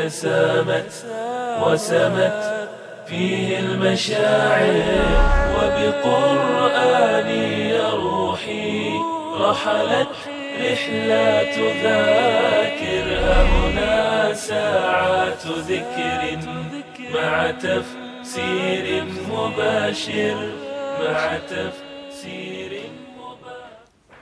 سامت وسمت فيه المشاعر، وبقرآني روحي رحلت رحلات ذاكر. هنا ساعات ذكر مع تفسير مباشر، مع تفسير مباشر.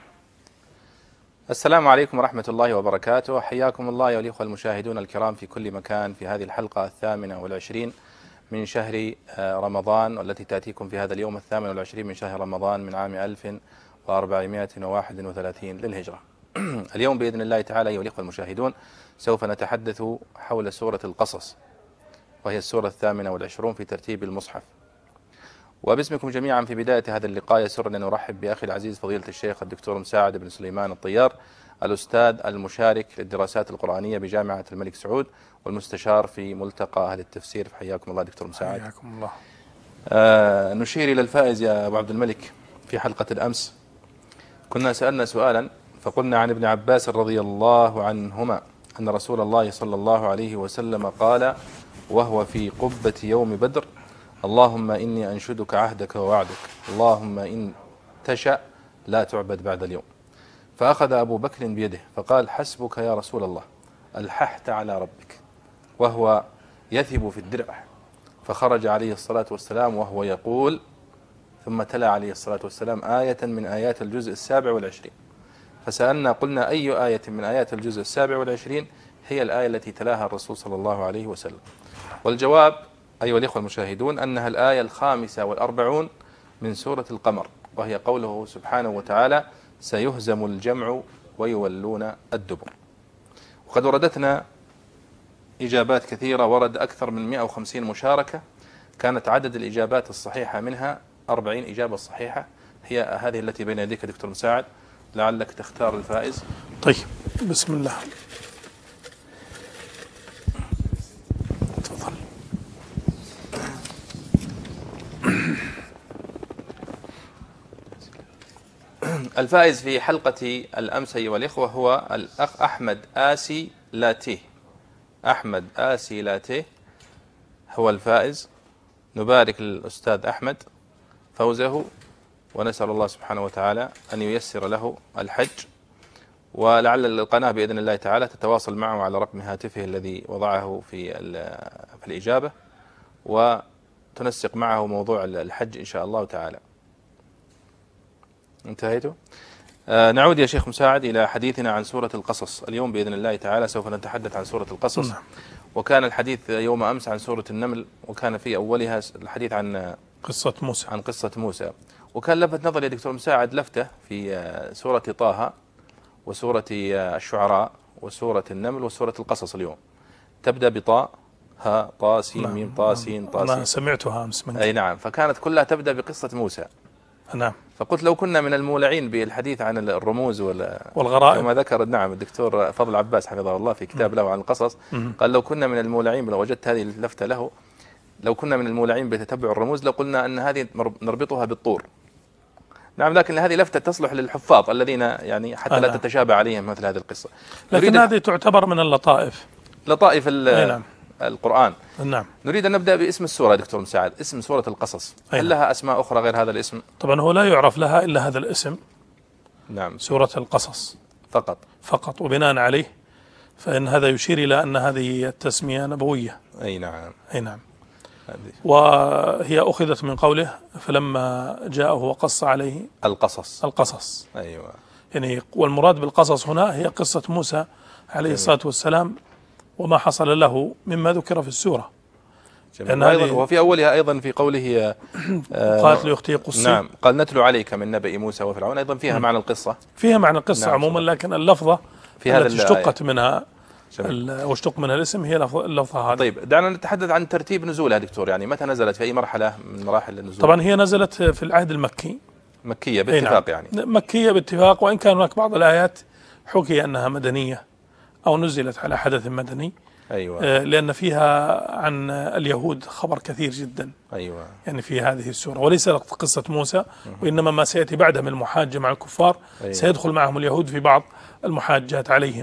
السلام عليكم ورحمة الله وبركاته. حياكم الله أيها الإخوة المشاهدون الكرام في كل مكان في هذه الحلقة 28 من شهر رمضان، والتي تأتيكم في هذا اليوم 28 من شهر رمضان من عام 1431 للهجرة. اليوم بإذن الله تعالى أيها الإخوة المشاهدون سوف نتحدث حول سورة القصص، وهي السورة 28 في ترتيب المصحف. وباسمكم جميعا في بداية هذا اللقاء يسرني أن أرحب بأخي العزيز فضيلة الشيخ الدكتور مساعد بن سليمان الطيار، الأستاذ المشارك للدراسات القرآنية بجامعة الملك سعود والمستشار في ملتقى أهل التفسير. حياكم الله دكتور مساعد. حياكم الله. نشير إلى الفائز يا أبو عبد الملك. في حلقة الأمس كنا سألنا سؤالا فقلنا عن ابن عباس رضي الله عنهما أن رسول الله صلى الله عليه وسلم قال وهو في قبة يوم بدر: اللهم إني أنشدك عهدك ووعدك، اللهم إن تشأ لا تعبد بعد اليوم. فأخذ أبو بكر بيده فقال: حسبك يا رسول الله، ألححت على ربك. وهو يثب في الدرع. فخرج عليه الصلاة والسلام وهو يقول، ثم تلا عليه الصلاة والسلام آية من آيات الجزء 27. فسألنا قلنا: أي آية من آيات الجزء 27 هي الآية التي تلاها الرسول صلى الله عليه وسلم؟ والجواب أيها الإخوة المشاهدون أنها الآية 45 من سورة القمر، وهي قوله سبحانه وتعالى: سيهزم الجمع ويولون الدبر. وقد وردتنا إجابات كثيرة، ورد أكثر من 150 مشاركة، كانت عدد الإجابات الصحيحة منها 40 إجابة صحيحة. هي هذه التي بين يديك دكتور مساعد، لعلك تختار الفائز. طيب، بسم الله. تفضل. الفائز في حلقة الأمس أيها الإخوة هو الأخ أحمد آسي لاتيه. أحمد آسي لاتيه هو الفائز. نبارك للأستاذ أحمد فوزه، ونسأل الله سبحانه وتعالى أن ييسر له الحج، ولعل القناة بإذن الله تعالى تتواصل معه على رقم هاتفه الذي وضعه في الإجابة، وتنسق معه موضوع الحج إن شاء الله تعالى. انتهيتوا؟ نعود يا شيخ مساعد إلى حديثنا عن سورة القصص. اليوم بإذن الله تعالى سوف نتحدث عن سورة القصص. وكان الحديث يوم أمس عن سورة النمل، وكان في أولها الحديث عن قصة موسى. وكان لفت نظر يا دكتور مساعد لفتة في سورة طه وسورة الشعراء وسورة النمل وسورة القصص. اليوم تبدأ بطاء، ها، طا، سين، ميم، طا، سين، طا، سين. أنا سمعتها أمس منك. أي نعم، فكانت كلها تبدأ بقصة موسى. نعم. فقلت لو كنا من المولعين بالحديث عن الرموز والغرائب كما ذكر نعم الدكتور فضل عباس حفظه الله في كتاب له عن القصص، قال لو كنا من المولعين، لو وجدت هذه اللفتة له، لو كنا من المولعين بتتبع الرموز لقلنا أن هذه نربطها بالطور. نعم، لكن هذه لفتة تصلح للحفاظ الذين يعني حتى لا تتشابه عليهم مثل هذه القصة. لكن هذه تعتبر من اللطائف، لطائف نعم. القرآن. نعم. نريد أن نبدأ باسم السورة دكتور مساعد، اسم سورة القصص. هل لها أسماء أخرى غير هذا الاسم؟ طبعا هو لا يعرف لها إلا هذا الاسم. نعم، سورة القصص فقط. وبناء عليه فإن هذا يشير إلى أن هذه التسمية نبوية. أي نعم. وهي أخذت من قوله فلما جاءه وقص عليه القصص. أيوة. يعني والمراد بالقصص هنا هي قصة موسى عليه الصلاة والسلام وما حصل له مما ذكر في السورة. أيضا وفي أولها أيضا في قوله قالت لأختي قصي. نعم، قال نتلو عليك من نبأ موسى وفرعون. أيضا فيها معنى القصة، نعم عموما، لكن اللفظة في هذا التي اشتقت منها واشتق منها الاسم هي اللفظة هذه. طيب، دعنا نتحدث عن ترتيب نزولها دكتور. يعني متى نزلت، في أي مرحلة من مراحل النزول؟ طبعا هي نزلت في العهد المكي، مكية باتفاق. نعم. يعني مكية باتفاق، وإن كان هناك بعض الآيات حكي أنها مدنية أو نزلت على حدث مدني. أيوة. لأن فيها عن اليهود خبر كثير جدا. أيوة. يعني في هذه السورة، وليس قصة موسى، وإنما ما سيأتي بعدها من المحاجة مع الكفار. أيوة. سيدخل معهم اليهود في بعض المحاجات عليهم،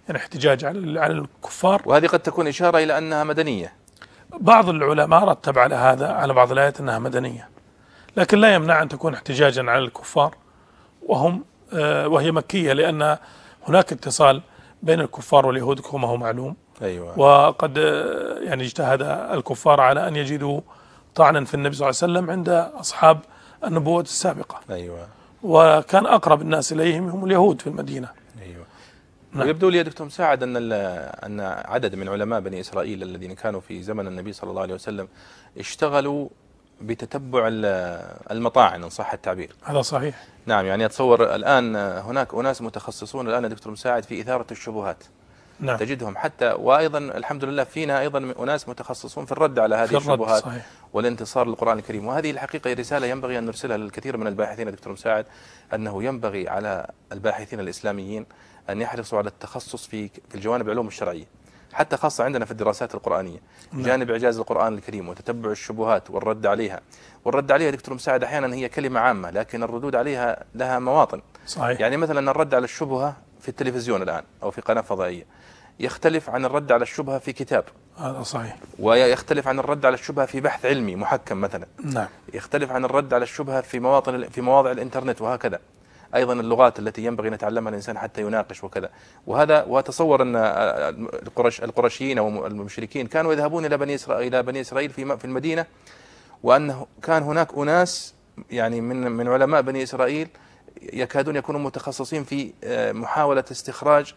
يعني احتجاج على الكفار. وهذه قد تكون إشارة إلى أنها مدنية. بعض العلماء رتب على هذا على بعض الآيات أنها مدنية، لكن لا يمنع أن تكون احتجاجا على الكفار وهي مكية، لأن هناك اتصال بين الكفار واليهود كما هو معلوم. أيوة. وقد يعني اجتهد الكفار على أن يجدوا طعنا في النبي صلى الله عليه وسلم عند أصحاب النبوة السابقة. أيوة. وكان أقرب الناس إليهم هم اليهود في المدينة. أيوة. نعم. ويبدو لي يا دكتور مساعد أن عدد من علماء بني إسرائيل الذين كانوا في زمن النبي صلى الله عليه وسلم اشتغلوا بتتبع المطاعن إن صح التعبير. هذا صحيح. نعم، يعني أتصور الآن هناك أناس متخصصون الآن يا دكتور مساعد في إثارة الشبهات. نعم. تجدهم حتى، وأيضا الحمد لله فينا أيضا أناس متخصصون في الرد على هذه الشبهات. صحيح. والانتصار للقرآن الكريم. وهذه الحقيقة رسالة ينبغي أن نرسلها للكثير من الباحثين دكتور مساعد، أنه ينبغي على الباحثين الإسلاميين أن يحرصوا على التخصص في الجوانب العلوم الشرعية، حتى خاصة عندنا في الدراسات القرآنية. جانب إعجاز القرآن الكريم وتتبع الشبهات والرد عليها. والرد عليها دكتور مساعد أحيانا هي كلمة عامة، لكن الردود عليها لها مواطن. صحيح. يعني مثلا الرد على الشبهة في التلفزيون الآن أو في قناة فضائية يختلف عن الرد على الشبهة في كتاب. هذا صحيح. ويختلف عن الرد على الشبهة في بحث علمي محكم مثلا. نعم. يختلف عن الرد على الشبهة في مواضع الإنترنت، وهكذا. أيضا اللغات التي ينبغي أن يتعلمها الإنسان حتى يناقش وكذا. وتصور أن القرشيين أو المشركين كانوا يذهبون إلى بني إسرائيل في المدينة، وأنه كان هناك أناس يعني من علماء بني إسرائيل يكادون يكونوا متخصصين في محاولة استخراج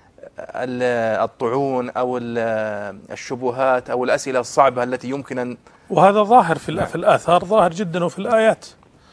الطعون أو الشبهات أو الأسئلة الصعبة التي يمكن أن، وهذا ظاهر في الآثار، ظاهر جدا وفي الآيات.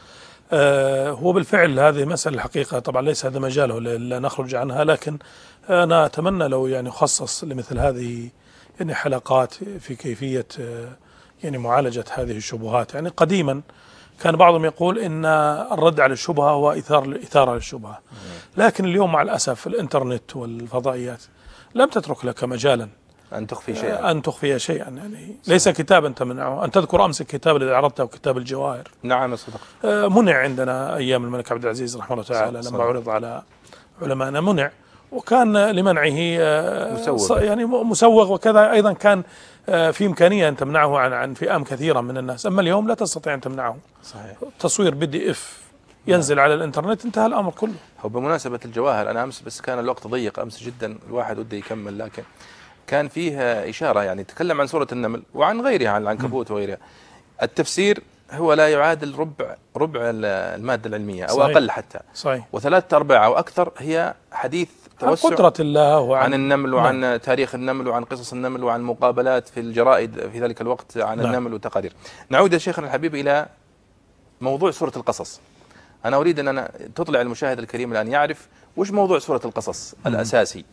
هو بالفعل هذه مسألة الحقيقة، طبعا ليس هذا مجاله لا نخرج عنها، لكن أنا أتمنى لو يعني خصص لمثل هذه يعني حلقات في كيفية يعني معالجة هذه الشبهات. يعني قديما كان بعضهم يقول إن الرد على الشبهة هو إثارة للشبهة، لكن اليوم مع الأسف الإنترنت والفضائيات لم تترك لك مجالا أن تخفي شيئا. يعني ليس كتابا تمنعه. أن تذكر أمس الكتاب الذي عرضته كتاب الجواهر. نعم صدق. منع عندنا أيام الملك عبد العزيز رحمه الله تعالى لما عرض على علماءنا منع، وكان لمنعه يعني مسوغ، وكذا أيضا كان في إمكانية أن تمنعه عن فئام كثيرة من الناس. أما اليوم لا تستطيع أن تمنعه. صحيح. تصوير PDF ينزل على الإنترنت، انتهى الأمر كله. هو بمناسبة الجواهر، أنا أمس بس كان الوقت ضيق أمس جدا، الواحد وده يكمل، لكن كان فيها إشارة يعني تكلم عن سورة النمل وعن غيرها، عن العنكبوت وغيرها. التفسير هو لا يعادل ربع المادة العلمية أو صحيح. أقل حتى. صحيح. و3/4 أو أكثر هي حديث توسع عن قدرة الله وعن النمل وعن تاريخ النمل وعن قصص النمل وعن مقابلات في الجرائد في ذلك الوقت عن النمل وتقارير. نعود يا شيخنا الحبيب إلى موضوع سورة القصص. أنا أريد أن تطلع المشاهد الكريم الآن يعرف وش موضوع سورة القصص الأساسي.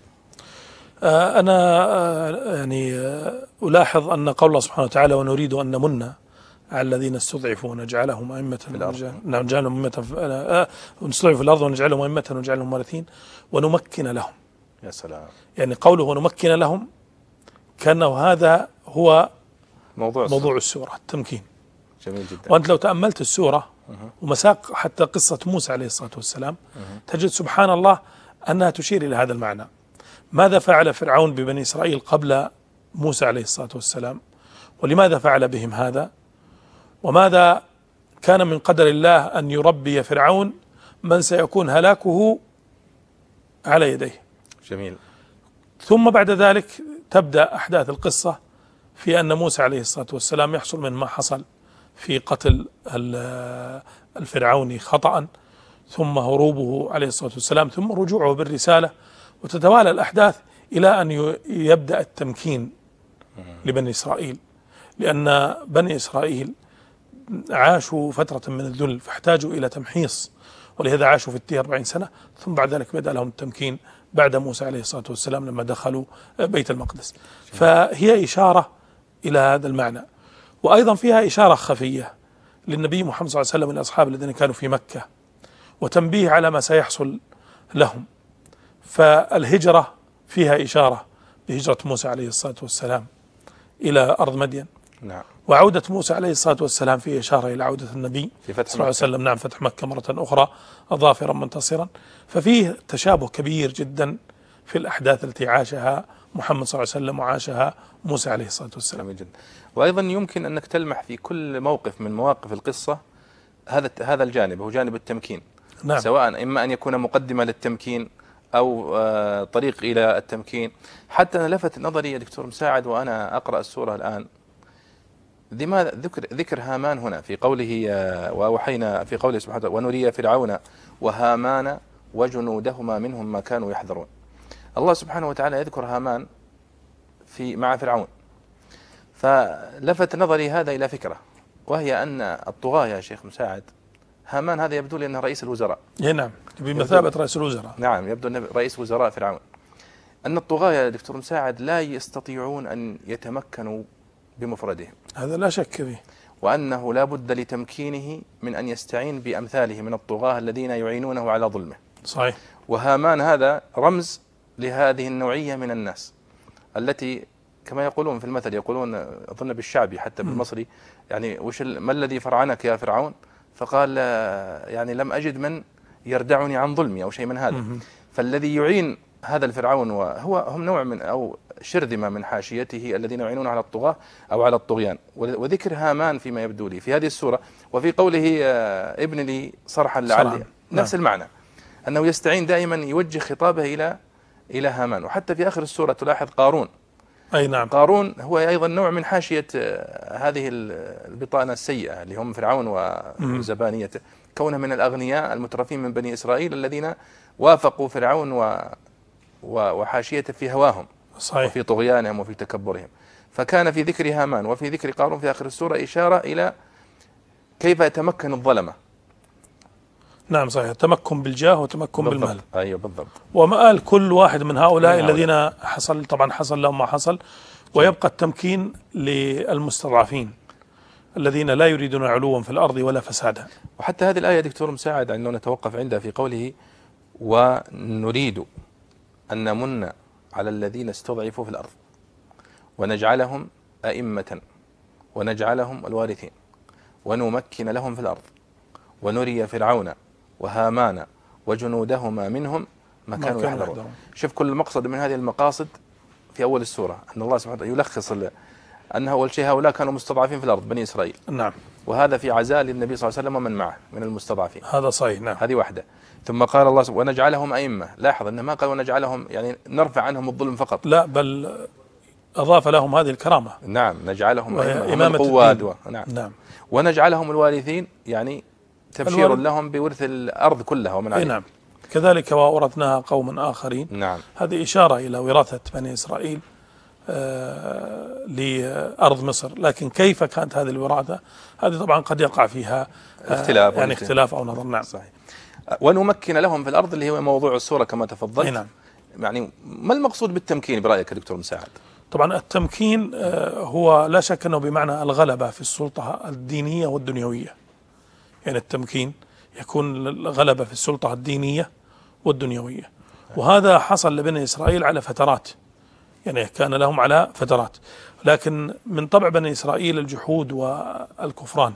أنا يعني ألاحظ أن قول الله سبحانه وتعالى ونريد أن نمن على الذين استضعفوا ونجعلهم أئمة ونجعلهم أئمة ونستضعف في الأرض ونجعلهم أئمة ونجعلهم وارثين ونمكن لهم. يا سلام. يعني قوله ونمكن لهم كأنه هذا هو موضوع السورة، التمكين. جميل جدا. وأنت لو تأملت السورة ومساق حتى قصة موسى عليه الصلاة والسلام تجد سبحان الله أنها تشير إلى هذا المعنى. ماذا فعل فرعون ببني إسرائيل قبل موسى عليه الصلاة والسلام، ولماذا فعل بهم هذا، وماذا كان من قدر الله أن يربي فرعون من سيكون هلاكه على يديه. جميل. ثم بعد ذلك تبدأ أحداث القصة في أن موسى عليه الصلاة والسلام يحصل من ما حصل في قتل الفرعوني خطأ، ثم هروبه عليه الصلاة والسلام، ثم رجوعه بالرسالة، وتتوالى الأحداث إلى أن يبدأ التمكين لبني إسرائيل، لأن بني إسرائيل عاشوا فترة من الذل فاحتاجوا إلى تمحيص، ولهذا عاشوا في التيه 40 سنة، ثم بعد ذلك بدأ لهم التمكين بعد موسى عليه الصلاة والسلام لما دخلوا بيت المقدس. فهي إشارة إلى هذا المعنى، وأيضا فيها إشارة خفية للنبي محمد صلى الله عليه وسلم والأصحاب الذين كانوا في مكة، وتنبيه على ما سيحصل لهم. فالهجرة فيها إشارة بهجرة موسى عليه الصلاة والسلام إلى أرض مدين. نعم. وعودة موسى عليه الصلاة والسلام فيه إشارة إلى عودة النبي في فتح صلى الله عليه وسلم. نعم، فتح مكة مرة أخرى ظافرا منتصرا. ففيه تشابه كبير جدا في الأحداث التي عاشها محمد صلى الله عليه وسلم وعاشها موسى عليه الصلاة والسلام. جميل جدا. وأيضا يمكن أنك تلمح في كل موقف من مواقف القصة هذا الجانب، هو جانب التمكين. نعم. سواء إما أن يكون مقدمة للتمكين أو طريق إلى التمكين. حتى أنا لفت نظري يا دكتور مساعد وأنا أقرأ السورة الآن، لماذا ذكر هامان هنا في قوله وأوحينا، في قوله سبحانه وتعالى ونري فرعون وهامان وجنودهما منهم ما كانوا يحذرون. الله سبحانه وتعالى يذكر هامان مع فرعون، فلفت نظري هذا إلى فكرة، وهي أن الطغاة يا شيخ مساعد، هامان هذا يبدو لي أنه رئيس الوزراء. نعم، بمثابة رئيس الوزراء. نعم، يبدو أنه رئيس وزراء فرعون. أن الطغاة يا دكتور مساعد لا يستطيعون أن يتمكنوا بمفردهم، هذا لا شك فيه، وأنه لا بد لتمكينه من أن يستعين بأمثاله من الطغاة الذين يعينونه على ظلمه. صحيح. وهامان هذا رمز لهذه النوعية من الناس التي كما يقولون في المثل، يقولون أظن بالشعبي حتى بالمصري، يعني ما الذي فرعنك يا فرعون؟ فقال يعني لم أجد من يردعني عن ظلمي أو شيء من هذا. فالذي يعين هذا الفرعون هم نوع من أو شرذمة من حاشيته الذين يعينون على الطغاة أو على الطغيان. وذكر هامان فيما يبدو لي في هذه السورة، وفي قوله ابن لي صرحا لعلي، نفس المعنى، أنه يستعين دائما يوجه خطابه إلى هامان. وحتى في آخر السورة تلاحظ قارون. أي نعم، قارون هو أيضا نوع من حاشية هذه البطانة السيئة اللي هم فرعون وزبانيته، كونه من الأغنياء المترفين من بني إسرائيل الذين وافقوا فرعون وحاشيته في هواهم. صحيح. وفي طغيانهم وفي تكبرهم. فكان في ذكر هامان وفي ذكر قارون في آخر السورة إشارة إلى كيف يتمكن الظلمة. نعم صحيح، تمكن بالجاه وتمكن بالمال. أيوة بالضبط. ومآل كل واحد من هؤلاء الذين حصل لهم ما حصل، ويبقى التمكين للمستضعفين الذين لا يريدون علوا في الأرض ولا فسادا. وحتى هذه الآية دكتور مساعد أنه نتوقف عندها في قوله ونريد أن نمن على الذين استضعفوا في الأرض ونجعلهم أئمة ونجعلهم الوارثين ونمكن لهم في الأرض ونري فرعون وهامان وجنودهما منهم ما كانوا يحذرون. شوف كل مقصد من هذه المقاصد في أول السورة أن الله سبحانه وتعالى يلخص أن أول شيء هؤلاء كانوا مستضعفين في الأرض بني إسرائيل. نعم. وهذا في عزاء للنبي صلى الله عليه وسلم ومن معه من المستضعفين. هذا صحيح. نعم. هذه واحدة. ثم قال الله سبحانه ونجعلهم أئمة. لاحظ أنه ما قال ونجعلهم يعني نرفع عنهم الظلم فقط، لا، بل أضاف لهم هذه الكرامة. نعم، نجعلهم إمامة القواد. نعم. ونجعلهم الوارثين، يعني تبشير لهم بورث الأرض كلها ومن عليها. نعم. كذلك وأورثناها قوما آخرين. نعم. هذه إشارة إلى وراثة بني إسرائيل لأرض مصر، لكن كيف كانت هذه الوراثة؟ هذه طبعا قد يقع فيها اختلاف، يعني اختلاف أو نظر. نعم صحيح. ونمكن لهم في الأرض اللي هو موضوع السورة كما تفضلت. نعم. يعني ما المقصود بالتمكين برأيك دكتور مساعد؟ طبعا التمكين هو لا شك أنه بمعنى الغلبة في السلطة الدينية والدنيوية. يعني التمكين يكون الغلبة في السلطة الدينية والدنيوية، وهذا حصل لبني إسرائيل على فترات، يعني كان لهم على فترات، لكن من طبع بني إسرائيل الجحود والكفران،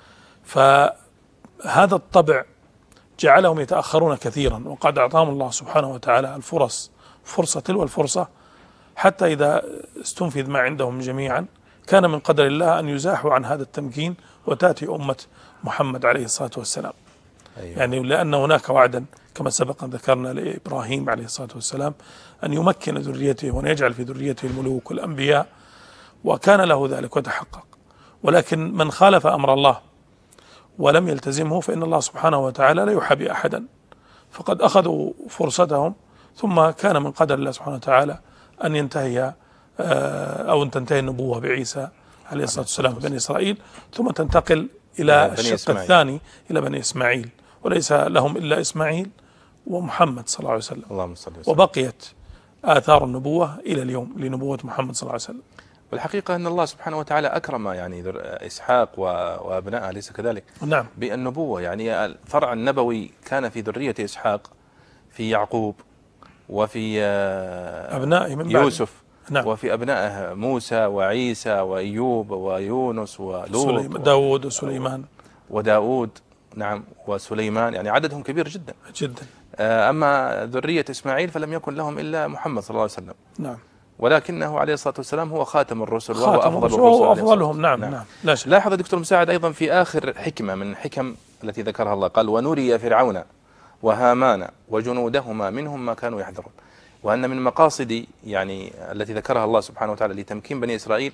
فهذا الطبع جعلهم يتأخرون كثيرا، وقد أعطاهم الله سبحانه وتعالى فرصة تلو الفرصة، حتى إذا استنفذ ما عندهم جميعا كان من قدر الله أن يزاحوا عن هذا التمكين وتأتي أمة محمد عليه الصلاة والسلام. أيوة. يعني لأن هناك وعدا كما سبق أن ذكرنا لإبراهيم عليه الصلاة والسلام أن يمكن ذريته وأن يجعل في ذريته الملوك والأنبياء، وكان له ذلك وتحقق. ولكن من خالف أمر الله ولم يلتزمه فإن الله سبحانه وتعالى لا يحابي أحدا، فقد أخذوا فرصتهم، ثم كان من قدر الله سبحانه وتعالى أن ينتهي أو أن تنتهي النبوة بعيسى عليه الصلاة والسلام في بني إسرائيل، ثم تنتقل إلى الشق الثاني إلى بني إسماعيل، وليس لهم إلا إسماعيل ومحمد صلى الله عليه وسلم. اللهم صل وسلم. وبقيت آثار النبوة إلى اليوم لنبوة محمد صلى الله عليه وسلم. والحقيقة أن الله سبحانه وتعالى أكرم يعني إسحاق وأبنائه، أليس كذلك؟ نعم. بالنبوة، يعني الفرع النبوي كان في ذرية إسحاق، في يعقوب، وفي أبنائه من بعد يوسف. نعم. وفي أبنائه موسى وعيسى وأيوب ويونس ولوط داود وسليمان وداود. نعم، وسليمان، يعني عددهم كبير جدا جدا. أما ذرية إسماعيل فلم يكن لهم إلا محمد صلى الله عليه وسلم. نعم. ولكنه عليه الصلاة والسلام هو خاتم الرسل وهو خاتم أفضل وهو الرسل. أفضلهم. نعم. نعم. لا شك. لاحظ دكتور مساعد أيضا في آخر حكمة من حكم التي ذكرها الله، قال ونري فرعون وهامان وجنودهما منهم ما كانوا يحذرون. وأن من مقاصد يعني التي ذكرها الله سبحانه وتعالى لتمكين بني إسرائيل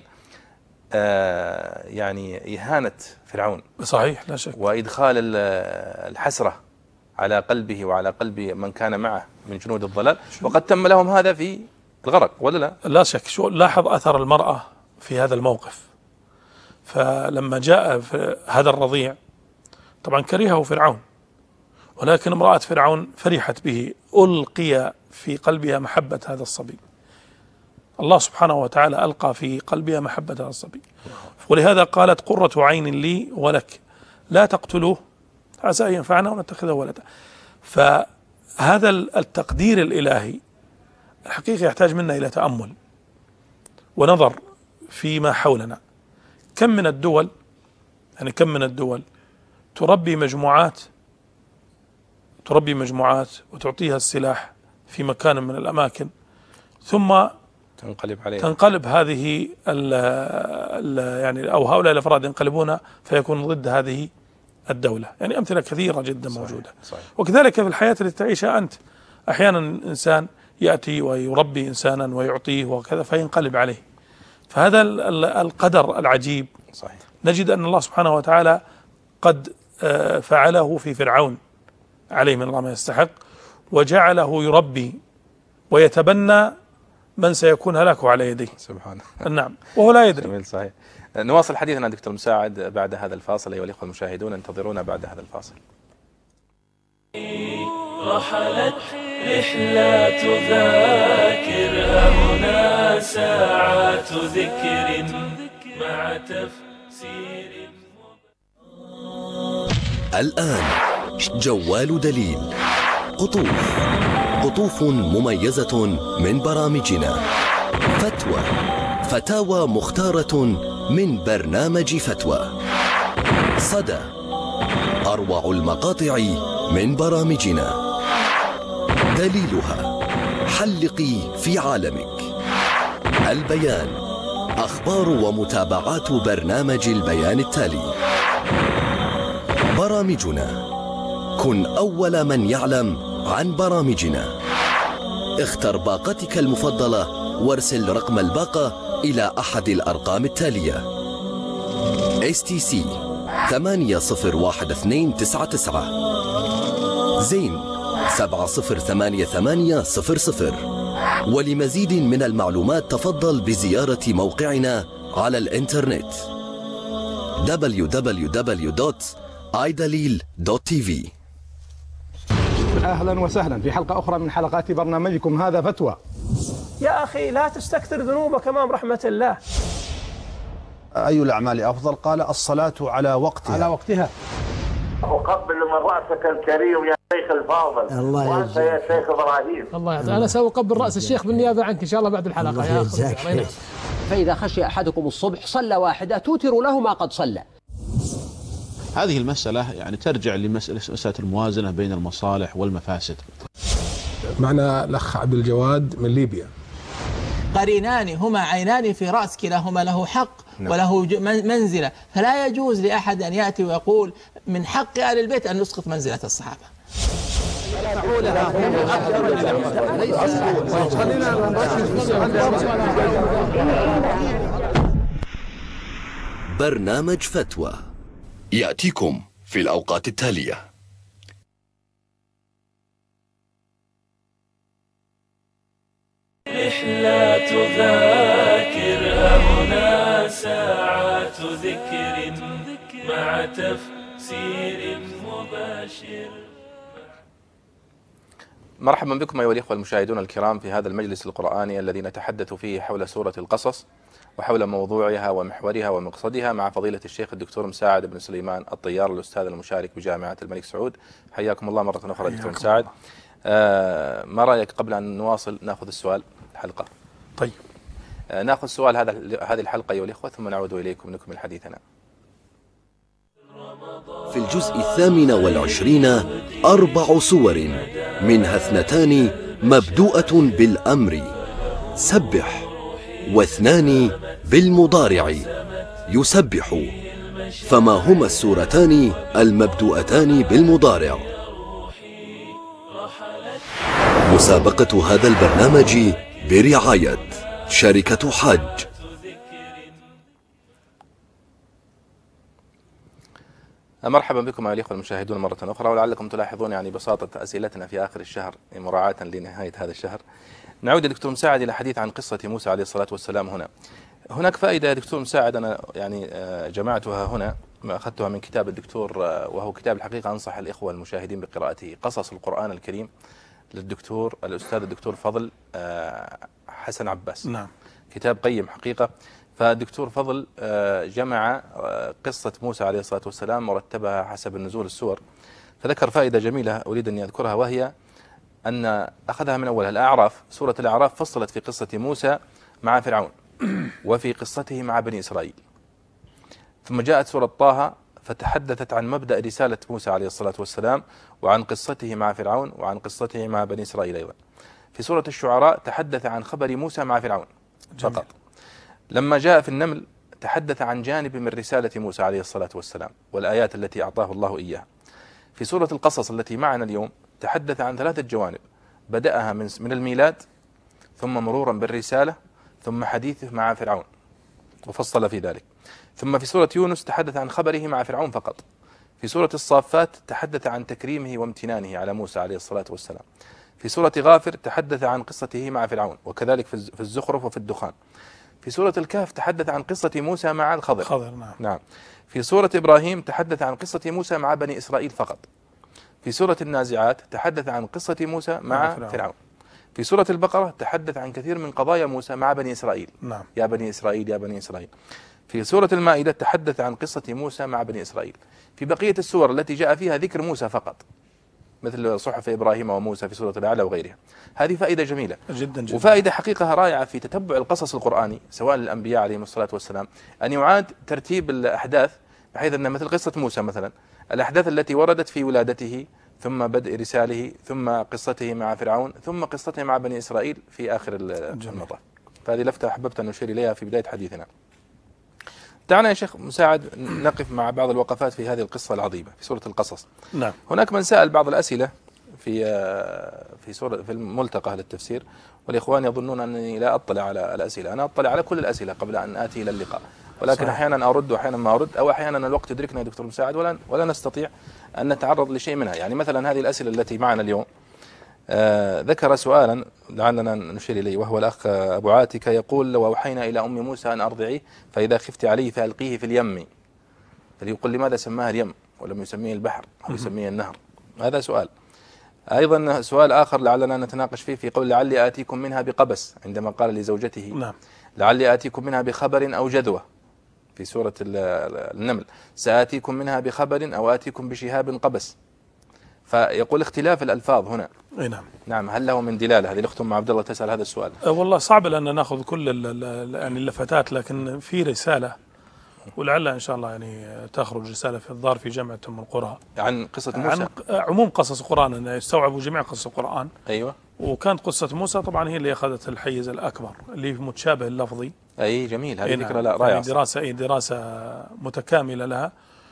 يعني إهانة فرعون. صحيح لا شك. وإدخال الحسرة على قلبه وعلى قلب من كان معه من جنود الضلال، وقد تم لهم هذا في الغرق ولا لا؟ لا شك. شو لاحظ أثر المرأة في هذا الموقف. فلما جاء هذا الرضيع طبعا كرهه فرعون، ولكن امرأة فرعون فرحت به، ألقي في قلبها محبة هذا الصبي. الله سبحانه وتعالى ألقى في قلبها محبة هذا الصبي، ولهذا قالت قرة عين لي ولك لا تقتلوه عسى أن ينفعنا ونتخذه ولدا. فهذا التقدير الإلهي الحقيقة يحتاج منا إلى تأمل ونظر فيما حولنا. كم من الدول تربي مجموعات وتعطيها السلاح في مكان من الأماكن، ثم تنقلب هذه يعني أو هؤلاء الأفراد ينقلبون فيكون ضد هذه الدولة. يعني أمثلة كثيرة جدا موجودة. صحيح. وكذلك في الحياة التي تعيشها أنت، أحيانا إنسان يأتي ويربي إنسانا ويعطيه وكذا فينقلب عليه. فهذا القدر العجيب. صحيح. نجد أن الله سبحانه وتعالى قد فعله في فرعون عليه من الله ما يستحق، وجعله يربي ويتبنى من سيكون هلاكه على يديه. سبحانه. نعم. وهو لا يدري. جميل. صحيح. نواصل حديثنا دكتور مساعد بعد هذا الفاصل. أيها الإخوة المشاهدون انتظرونا بعد هذا الفاصل. رحلت رحلات ذاكر هنا ساعات ذكر مع تفسير. الآن جوال دليل. قطوف مميزة من برامجنا. فتاوى مختارة من برنامج فتوى. صدى أروع المقاطع من برامجنا. دليلها حلقي في عالمك. البيان أخبار ومتابعات برنامج البيان التالي. برامجنا كن أول من يعلم عن برامجنا. اختر باقتك المفضلة وارسل رقم الباقة إلى أحد الأرقام التالية: STC 801299 زين 708800. ولمزيد من المعلومات تفضل بزيارة موقعنا على الإنترنت www.idalil.tv. أهلا وسهلا في حلقة أخرى من حلقات برنامجكم هذا فتوى. يا أخي لا تستكثر ذنوبك أمام رحمة الله. أي الأعمال أفضل؟ قال الصلاة على وقتها. أقبل من رأسك الكريم يا شيخ الفاضل. الله وأنت يا شيخ إبراهيم. الله يعطيك. أنا سأقبل رأس الشيخ بالنيابة عنك إن شاء الله بعد الحلقة. يا أخي فإذا خشي أحدكم الصبح صلى واحدة توتر له ما قد صلى. هذه المسألة يعني ترجع لمسألة الموازنة بين المصالح والمفاسد. معنا الأخ عبد الجواد من ليبيا. قرينان هما عينان في رأس، كلاهما له حق وله منزلة، فلا يجوز لأحد أن يأتي ويقول من حق آل البيت أن نسقط منزلة الصحابة. برنامج فتوى يأتيكم في الأوقات التالية. رحلات ذاكر هنا ساعات ذكر مع تفسير مباشر. مرحبا بكم أيها الإخوة المشاهدون الكرام في هذا المجلس القرآني الذي نتحدث فيه حول سورة القصص وحول موضوعها ومحورها ومقصدها مع فضيلة الشيخ الدكتور مساعد بن سليمان الطيار الأستاذ المشارك بجامعة الملك سعود. حياكم الله مرة أخرى دكتور مساعد. ما رأيك قبل أن نواصل نأخذ السؤال الحلقة؟ طيب نأخذ سؤال هذه الحلقة أيها الإخوة ثم نعود إليكم نكمل حديثنا. في الجزء 28 4 صور منها 2 مبدوءة بالأمر سبح، و2 بالمضارع يسبح. فما هما السورتان المبدوءتان بالمضارع؟ مسابقة هذا البرنامج برعاية شركة حج. مرحبا بكم أيها الأخوة المشاهدون مرة أخرى، ولعلكم تلاحظون يعني بساطة أسئلتنا في آخر الشهر مراعاة لنهاية هذا الشهر. نعود دكتور مساعد إلى حديث عن قصة موسى عليه الصلاة والسلام. هناك فائدة يا دكتور مساعد أنا يعني جمعتها هنا، ما أخذتها من كتاب الدكتور، وهو كتاب الحقيقة أنصح الإخوة المشاهدين بقراءته، قصص القرآن الكريم للدكتور الأستاذ الدكتور فضل حسن عباس. نعم. كتاب قيم حقيقة. فالدكتور فضل جمع قصة موسى عليه الصلاة والسلام ورتبها حسب النزول السور، فذكر فائدة جميلة أريد أن أذكرها، وهي أن أخذها من أولها الأعراف. سورة الأعراف فصلت في قصة موسى مع فرعون وفي قصته مع بني إسرائيل، ثم جاءت سورة طه فتحدثت عن مبدأ رسالة موسى عليه الصلاة والسلام وعن قصته مع فرعون وعن قصته مع بني إسرائيل أيضا. في سورة الشعراء تحدث عن خبر موسى مع فرعون فقط. لما جاء في النمل تحدث عن جانب من رسالة موسى عليه الصلاة والسلام والآيات التي أعطاه الله إياها. في سورة القصص التي معنا اليوم تحدث عن 3 جوانب، بدأها من الميلاد، ثم مرورا بالرسالة، ثم حديثه مع فرعون وفصل في ذلك. ثم في سورة يونس تحدث عن خبره مع فرعون فقط. في سورة الصافات تحدث عن تكريمه وامتنانه على موسى عليه الصلاة والسلام. في سورة غافر تحدث عن قصته مع فرعون، وكذلك في الزخرف وفي الدخان. في سورة الكهف تحدث عن قصة موسى مع الخضر. نعم. في سورة إبراهيم تحدث عن قصة موسى مع بني إسرائيل فقط. في سورة النازعات تحدث عن قصة موسى مع فرعون. في سورة البقرة تحدث عن كثير من قضايا موسى مع بني إسرائيل. نعم. يا بني إسرائيل يا بني إسرائيل. في سورة المائدة تحدث عن قصة موسى مع بني إسرائيل. في بقية السور التي جاء فيها ذكر موسى فقط، مثل صحف إبراهيم وموسى في سورة الأعلى وغيرها. هذه فائدة جميلة جدا. وفائدة حقيقة رائعة في تتبع القصص القرآني سواء للأنبياء عليهم الصلاة والسلام، أن يعاد ترتيب الأحداث بحيث أن مثل قصة موسى مثلا، الأحداث التي وردت في ولادته، ثم بدء رساله، ثم قصته مع فرعون، ثم قصته مع بني إسرائيل في آخر المطاف. فهذه لفتة أحببت أن نشير إليها في بداية حديثنا. دعنا يا شيخ مساعد نقف مع بعض الوقفات في هذه القصة العظيمة في سورة القصص. نعم. هناك من سأل بعض الأسئلة في الملتقى للتفسير، والإخوان يظنون أنني لا أطلع على الأسئلة. أنا أطلع على كل الأسئلة قبل أن آتي إلى اللقاء، ولكن صحيح. أحيانا أرد وأحيانا ما أرد، أو أحيانا الوقت يدركنا يا دكتور مساعد ولا نستطيع أن نتعرض لشيء منها. يعني مثلا هذه الأسئلة التي معنا اليوم، ذكر سؤالا لعلنا نشير إليه، وهو الأخ أبو عاتكة يقول: لو أوحينا إلى أم موسى أن أرضعيه فإذا خفت عليه فألقيه في اليم، فليقول لماذا سماها اليم ولم يسميه البحر أو يسميه النهر؟ هذا سؤال. أيضا سؤال آخر لعلنا نتناقش فيه في قول لعلي آتيكم منها بقبس، عندما قال لزوجته نعم. لعلي آتيكم منها بخبر أو جذوة في سورة النمل، سآتيكم منها بخبر أو آتيكم بشهاب قبس. فيقول اختلاف الألفاظ هنا. نعم. نعم، هل له من دلالة؟ هذه الأخت أم عبد الله تسأل هذا السؤال. والله صعب لأن نأخذ كل يعني اللفتات، لكن في رسالة ولعل إن شاء الله يعني تخرج رسالة في الظاهر في جامعة أم القرى عن قصة موسى، عن عموم قصص القرآن، أن يستوعبوا جميع قصص القرآن. أيوة. وكانت قصة موسى طبعا هي اللي أخذت الحيز الأكبر، اللي متشابه اللفظي. أي جميل، هذه فكرة لا رائعة. يعني دراسة متكاملة لها.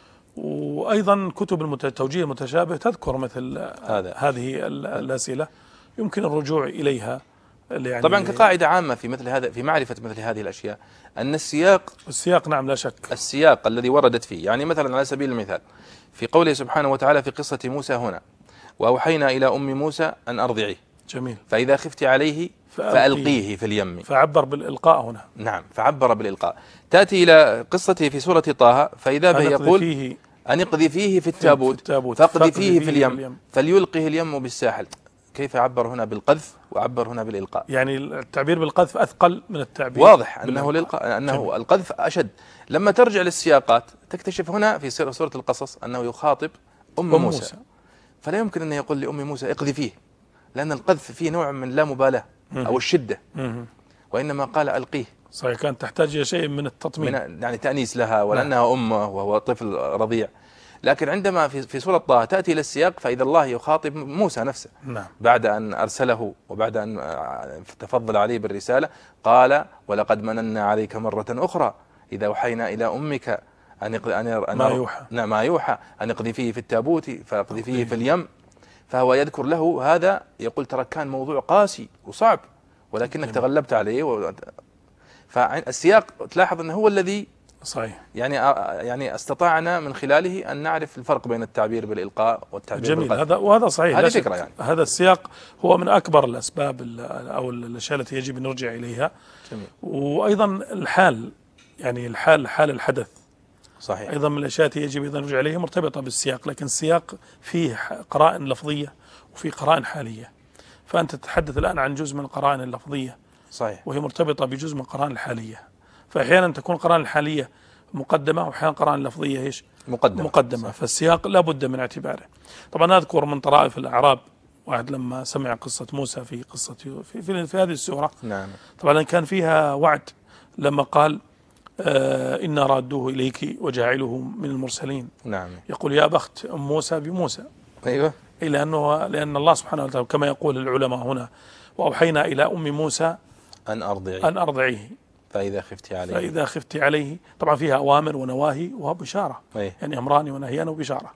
وأيضا كتب التوجيه المتشابه تذكر مثل هذه الأسئلة، يمكن الرجوع إليها. يعني طبعا كقاعدة عامة في مثل هذا، في معرفة مثل هذه الأشياء، أن السياق نعم لا شك، السياق الذي وردت فيه. يعني مثلا على سبيل المثال في قوله سبحانه وتعالى في قصة موسى هنا: وأوحينا إلى أم موسى أن أرضعيه. جميل. فإذا خفت عليه فألقيه في اليم. فعبر بالإلقاء هنا. نعم، فعبر بالإلقاء. تأتي إلى قصته في سورة طه: فإذا به يقول أن اقذفيه في التابوت فاقذفيه في اليم فليلقه اليم بالساحل. كيف عبر هنا بالقذف وعبر هنا بالإلقاء؟ يعني التعبير بالقذف أثقل من التعبير، واضح أنه الإلقاء، أنه القذف أشد. لما ترجع للسياقات تكتشف هنا في سورة القصص أنه يخاطب أم موسى، فلا يمكن أن يقول لأم موسى اقذفيه، لأن القذف فيه نوع من لا مبالاة أو الشدة، وإنما قال ألقيه. صحيح، كانت تحتاج إلى شيء من التطمين، يعني تأنيس لها، ولأنها أمه وهو طفل رضيع. لكن عندما في سورة طه تأتي إلى السياق فإذا الله يخاطب موسى نفسه بعد أن أرسله وبعد أن تفضل عليه بالرسالة، قال ولقد مننا عليك مرة أخرى إذا أوحينا إلى أمك ما يوحى أن اقذفيه في التابوت فاقذفيه في اليم. فهو يذكر له هذا، يقول ترى كان موضوع قاسي وصعب ولكنك تغلبت عليه. فالسياق تلاحظ أنه هو الذي صحيح يعني استطعنا من خلاله أن نعرف الفرق بين التعبير بالإلقاء والتعبير جميل بالقذف. وهذا صحيح، هذه فكرة يعني. هذا السياق هو من أكبر الأسباب أو الأشياء التي يجب أن نرجع إليها. جميل. وأيضا الحال، يعني حال الحدث صحيح أيضا من الأشياء التي يجب أن نرجع إليها مرتبطة بالسياق، لكن السياق فيه قرائن لفظية وفي قرائن حالية. فأنت تتحدث الآن عن جزء من القرائن اللفظية صحيح، وهي مرتبطة بجزء من القرائن الحالية. فأحيانا تكون القرائن الحالية مقدمة وأحيانا القرائن اللفظية إيش؟ مقدمة. فالسياق لا بد من اعتباره. طبعا أذكر من طرائف الأعراب واحد لما سمع قصة موسى في قصة في هذه السورة. نعم. طبعا كان فيها وعد لما قال إنا رادوه إليك وجاعله من المرسلين. نعم. يقول يا بخت أم موسى بموسى. أيوة. لأن الله سبحانه وتعالى كما يقول العلماء هنا وأوحينا إلى أم موسى أن أرضعيه فإذا خفت عليه. طبعا فيها أوامر ونواهي وبشارة. يعني أمران ونهيان وبشارة.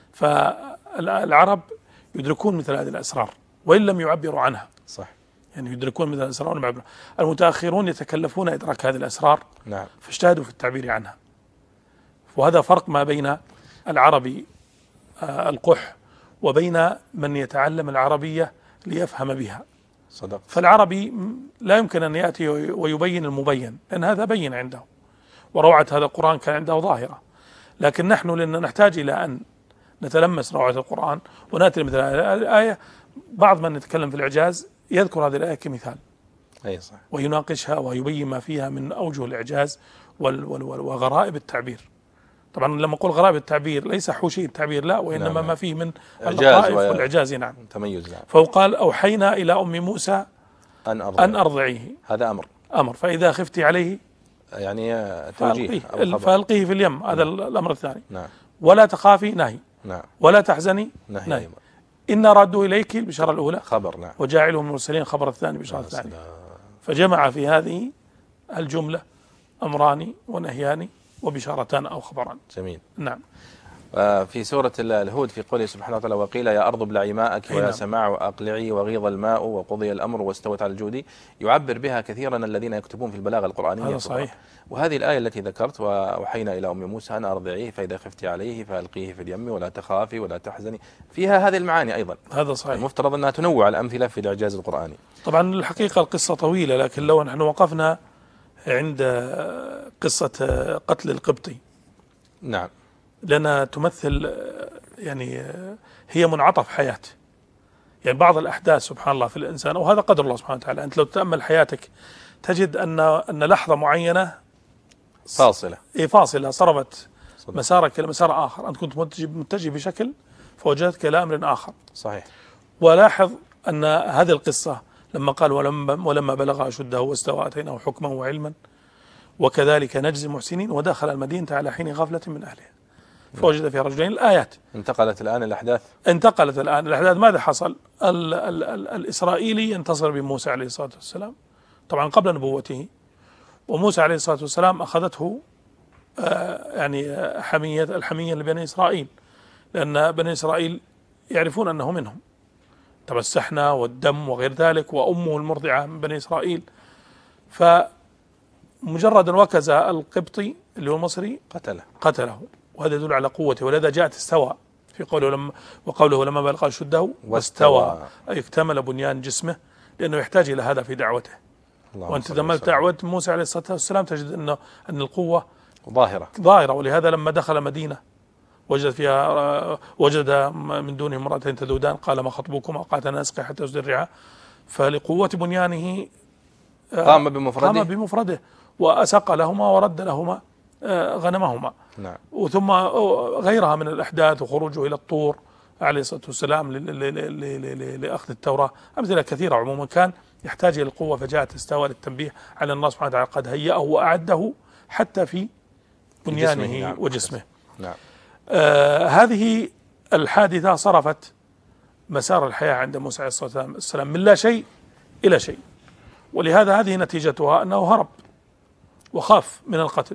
فالعرب يدركون مثل هذه الأسرار وإن لم يعبروا عنها. صح. يعني يدركون مثل الأسرار ولم يعبروا. المتأخرون يتكلفون إدراك هذه الأسرار. نعم. فاجتهدوا في التعبير عنها. وهذا فرق ما بين العربي القح وبين من يتعلم العربية ليفهم بها. صدق. فالعربي لا يمكن أن يأتي ويبين المبين، لأن هذا بين عنده وروعة هذا القرآن كان عنده ظاهرة. لكن نحن لأننا نحتاج إلى أن نتلمس روعة القرآن ونأتي مثل هذه الآية. بعض من يتكلم في الإعجاز يذكر هذه الآية كمثال. أي صح. ويناقشها ويبين ما فيها من أوجه الإعجاز وغرائب التعبير. طبعا لما أقول غرائب التعبير ليس حوشي التعبير، لا، وإنما نعم. ما فيه من اللطائف والإعجاز. نعم. تميز. نعم. فهو قال أوحينا إلى أم موسى أن أرضعيه. هذا أمر. فإذا خفت عليه يعني توجيه فألقيه في اليم. هذا الأمر الثاني. نعم. ولا تخافي نهي. نعم. ولا تحزني نهي. إن رادوا إليك البشارة الأولى خبر. نعم. وجاعلهم المرسلين خبر الثاني بشارة الثانية. فجمع في هذه الجملة أمران ونهيان وبشارتان أو خبران. جميل. نعم. في سورة الهود في قوله سبحانه وتعالى وقيل يا أرض ابلعي ماءك ويا سماء أقلعي وغيض الماء وقضي الأمر واستوت على الجود، يعبر بها كثيرا الذين يكتبون في البلاغة القرآنية. هذا صحيح. وهذه الآية التي ذكرت وأوحينا إلى أم موسى أن أرضعيه فإذا خفت عليه فألقيه في اليم ولا تخافي ولا تحزني، فيها هذه المعاني أيضا. هذا صحيح. المفترض أنها تنوع الأمثلة في الإعجاز القرآني. طبعا الحقيقة القصة طويلة، لكن لو نحن وقفنا عند قصة قتل القبطي. نعم. لأنها تمثل يعني هي منعطف حياة. يعني بعض الأحداث سبحان الله في الإنسان، وهذا قدر الله سبحانه وتعالى. أنت لو تتأمل حياتك تجد أن لحظة معينة فاصلة صرفت مسارك إلى مسار آخر. أنت كنت متجه بشكل فوجدتك إلى أمر آخر. صحيح. ولاحظ أن هذه القصة لما قال ولما بلغ أشده واستوى آتيناه حكما وعلما وكذلك نجزي المحسنين ودخل المدينة على حين غفلة من أهلها فوجد فيها رجلين. الآيات انتقلت الآن الأحداث. ماذا حصل؟ الإسرائيلي ينتصر بموسى عليه الصلاة والسلام طبعا قبل نبوته، وموسى عليه الصلاة والسلام أخذته يعني الحمية لبني إسرائيل، لأن بني إسرائيل يعرفون أنه منهم. طبعا السحنة والدم وغير ذلك، وأمه المرضعة من بني إسرائيل. فمجرد أن وكز القبطي اللي هو المصري قتله، وهذا يدل على قوته. ولذا جاءت استوى في قوله لما بلغ أشده واستوى، أي اكتمل بنيان جسمه، لأنه يحتاج إلى هذا في دعوته. وأنت تأملت دعوة موسى عليه الصلاة والسلام تجد أن القوة ظاهرة. ولهذا لما دخل مدينة وجد من دونهم امرأتين تذودان قال ما خطبكما؟ قالتا نسقي حتى يصدر الرعاء. فلقوة بنيانه قام بمفرده وأسق لهما ورد لهما غنمهما. نعم. وثم غيرها من الأحداث وخروجه إلى الطور عليه الصلاة والسلام لأخذ التوراة. أمثلة كثيرة. عموما كان يحتاج إلى القوة، فجاءت استوى للتنبيه على الله سبحانه وتعالى قد هيأه وأعده حتى في بنيانه وجسمه. نعم. هذه الحادثة صرفت مسار الحياة عند موسى عليه الصلاة والسلام من لا شيء إلى شيء، ولهذا هذه نتيجتها أنه هرب وخاف من القتل،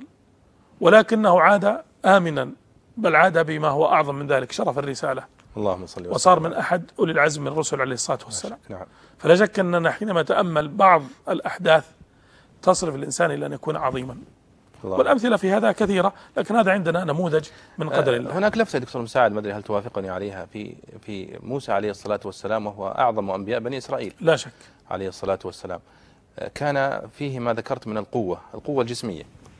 ولكنه عاد آمنا، بل عاد بما هو أعظم من ذلك، شرف الرسالة، اللهم صل وسلم، وصار من أحد أولي العزم من الرسل عليه الصلاة والسلام. نعم. فلا شك أننا حينما نتأمل بعض الأحداث تصرف الإنسان إلى أن يكون عظيما، والأمثلة في هذا كثيرة، لكن هذا عندنا نموذج من قدر الله. هناك لفتة دكتور مساعد، ما أدري هل توافقني عليها، في موسى عليه الصلاة والسلام وهو أعظم أنبياء بني إسرائيل لا شك عليه الصلاة والسلام، كان فيه ما ذكرت من القوة الجسمية.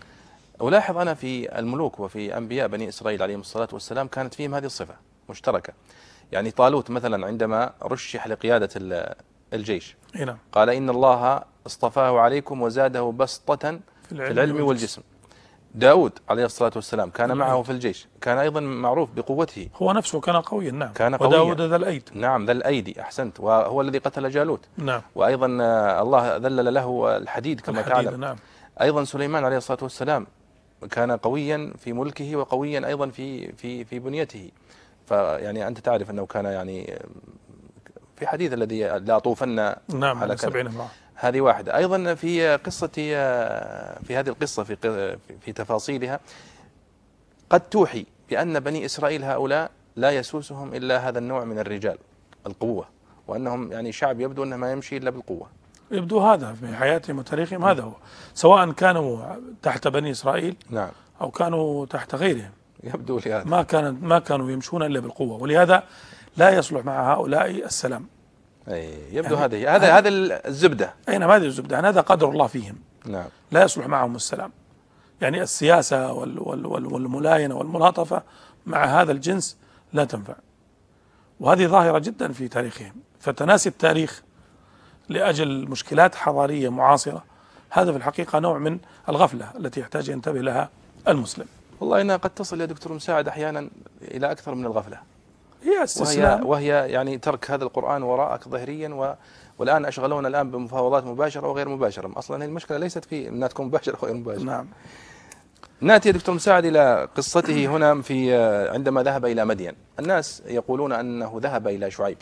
ألاحظ أنا في الملوك وفي أنبياء بني إسرائيل عليهم الصلاة والسلام كانت فيهم هذه الصفة مشتركة. يعني طالوت مثلا عندما رشح لقيادة الجيش قال إن الله اصطفاه عليكم وزاده بسطة في العلم والجسم. داود عليه الصلاة والسلام كان معه في الجيش، كان أيضا معروف بقوته، هو نفسه كان قويا. نعم، كان قويا. وداود ذا الأيد. نعم، ذا الأيدي، أحسنت، وهو الذي قتل جالوت. نعم. وأيضا الله ذلل له الحديد كما تعلم. نعم. أيضا سليمان عليه الصلاة والسلام كان قويا في ملكه وقويا أيضا في بنيته. فيعني أنت تعرف أنه كان يعني في حديث الذي لا طوفن نعم على 70 امرأة. هذه واحدة. أيضا في قصة، في هذه القصة في تفاصيلها قد توحي بأن بني إسرائيل هؤلاء لا يسوسهم إلا هذا النوع من الرجال، القوة، وأنهم يعني شعب يبدو أنه ما يمشي إلا بالقوة. يبدو هذا في حياتهم وتاريخهم، هذا هو، سواء كانوا تحت بني إسرائيل نعم أو كانوا تحت غيرهم، يبدو لهذا ما كانوا يمشون إلا بالقوة، ولهذا لا يصلح مع هؤلاء السلام. يبدو يعني هذا الزبدة. أي نعم، هذه الزبدة، يعني هذا قدر الله فيهم. نعم. لا يصلح معهم السلام. يعني السياسة والملاينة والملاطفة مع هذا الجنس لا تنفع، وهذه ظاهرة جدا في تاريخهم. فتناسي التاريخ لأجل مشكلات حضارية معاصرة، هذا في الحقيقة نوع من الغفلة التي يحتاج ينتبه لها المسلم. والله إنها قد تصل يا دكتور مساعد أحيانا إلى أكثر من الغفلة، هي استسلام، وهي يعني ترك هذا القرآن وراءك ظاهريا، والآن أشغلون الآن بمفاوضات مباشرة وغير مباشرة. أصلا المشكلة ليست في أنها تكون مباشرة وغير مباشرة. نعم. نأتي يا دكتور مساعد إلى قصته هنا عندما ذهب إلى مدين. الناس يقولون أنه ذهب إلى شعيب.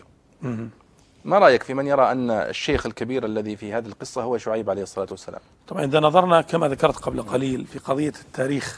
ما رأيك في من يرى أن الشيخ الكبير الذي في هذه القصة هو شعيب عليه الصلاة والسلام؟ طبعا إذا نظرنا كما ذكرت قبل قليل في قضية التاريخ،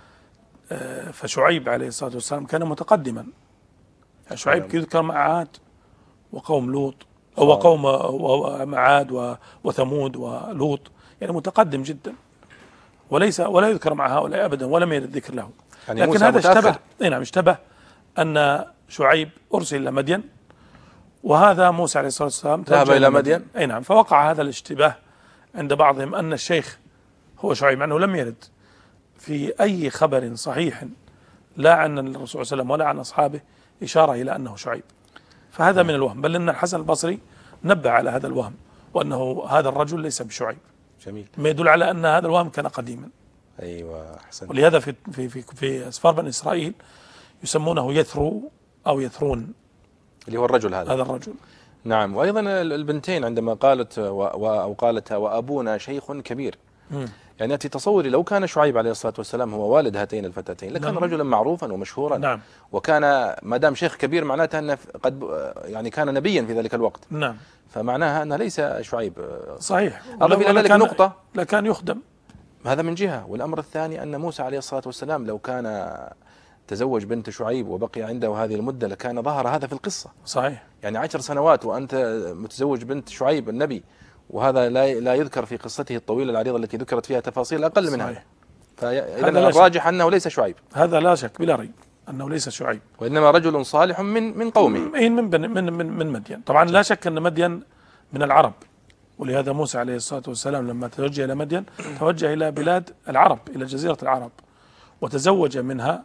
فشعيب عليه الصلاة والسلام كان متقدما. يعني شعيب يذكر مع عاد وقوم لوط، أو قوم عاد وثمود ولوط، يعني متقدم جدا، ولا يذكر مع هؤلاء أبدا، ولم يرد ذكر له. يعني لكن هذا اشتبه أن شعيب أرسل إلى مدين، وهذا موسى عليه الصلاة والسلام ذهب إلى مدين. أي نعم. فوقع هذا الاشتباه عند بعضهم أن الشيخ هو شعيب، مع أنه لم يرد في أي خبر صحيح لا عن الرسول صلى الله عليه وسلم ولا عن أصحابه إشارة إلى أنه شعيب. فهذا من الوهم، بل إن الحسن البصري نبه على هذا الوهم، وأنه هذا الرجل ليس بشعيب. جميل. ما يدل على أن هذا الوهم كان قديما. أيوة، أحسنت. ولهذا في أسفار بني إسرائيل يسمونه يثرو أو يثرون، اللي هو الرجل هذا الرجل. نعم. وأيضا البنتين عندما قالت قالت وأبونا شيخ كبير، يعني في تصوري لو كان شعيب عليه الصلاة والسلام هو والد هاتين الفتاتين لكان رجلا معروفا ومشهورا. نعم. وكان ما دام شيخ كبير معناته أنه قد يعني كان نبيا في ذلك الوقت. نعم. فمعناها أنه ليس شعيب. صحيح. أضف إلى ذلك نقطة، لكان يخدم. هذا من جهة. والأمر الثاني أن موسى عليه الصلاة والسلام لو كان تزوج بنت شعيب وبقي عنده هذه المدة لكان ظهر هذا في القصة. صحيح. يعني 10 سنوات وأنت متزوج بنت شعيب النبي، وهذا لا يذكر في قصته الطويلة العريضة التي ذكرت فيها تفاصيل أقل من هذا. فإذا الراجح أنه ليس شعيب. هذا لا شك بلا ريب أنه ليس شعيب، وإنما رجل صالح من قومه، من مدين. طبعا لا شك أن مدين من العرب، ولهذا موسى عليه الصلاة والسلام لما توجه إلى مدين توجه إلى بلاد العرب، إلى جزيرة العرب، وتزوج منها.